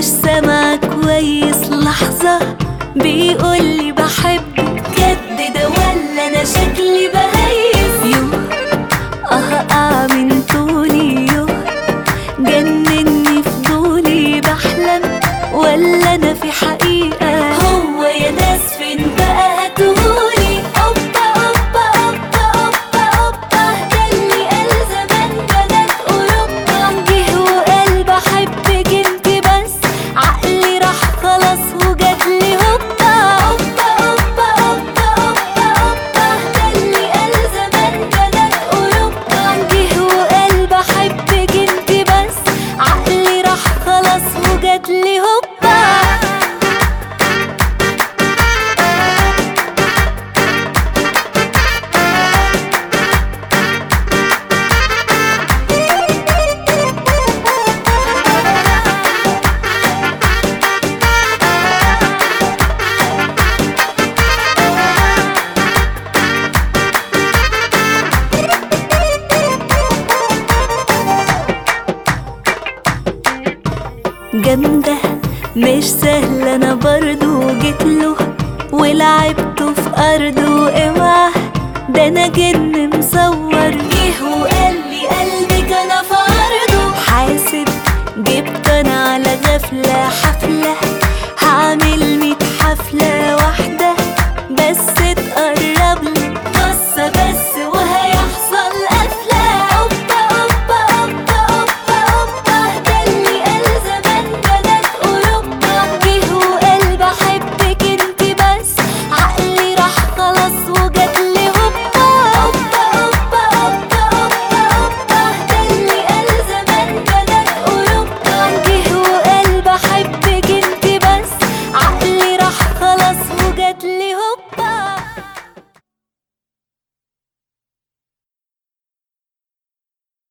مش سامع كويس لحظة بيقولي بحبه جد ده ولا انا شكلي بهيس؟ يوه من طولي، يوه جنني فضولي، بحلم ولا انا في حقيقة؟ هو يا ناس فين بقى هاتهولي؟ اوبا اوبا اوبا اوبا اوبا، ده اللي قال زمان بنات اوروبا، جه وقال بحبك انتي بس، عقلي راح خلاص وجاتلي هوبا. اوبا اوبا اوبا اوبا اوبا، ده اللي قال زمان بنات اوروبا، جه وقال بحبك انتي بس، عقلي راح خلاص وجاتلي هوبا. جامدة مش سهلة، انا برضو جيتله ولعبته في ارضه، اوعى ده انا جن مصور، جه وقال لي قلبك انا في عرضه، حاسب جبت انا على غفلة حفلة، هعمل 100 حفلة واحدة بس تقربلي بصة بس وهيحصل قفلة. اوبا اوبا اوبا اوبا اوبا، ده اللي قال زمان بنات اوروبا، جه وقال بحبك انتي بس، عقلي راح خلاص وجات